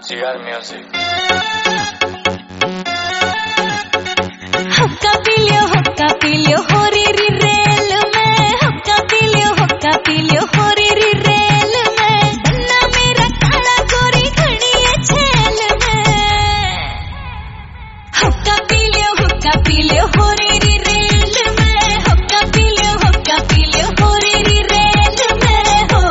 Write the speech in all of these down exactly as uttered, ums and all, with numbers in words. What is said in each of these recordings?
G R Music. हुक्का पी लियो हुक्का पी लियो हो री री रेल में, हुक्का पी लियो हुक्का पी लियो हो री री रेल में, बन्ना मेरा काला गोरी खड़ी है झेल में। हुक्का पी लियो हुक्का पी लियो हो री री रेल में, हुक्का पी लियो हुक्का पी लियो हो री री रेल में हो।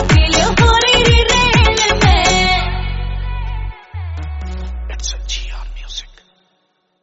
It's a G R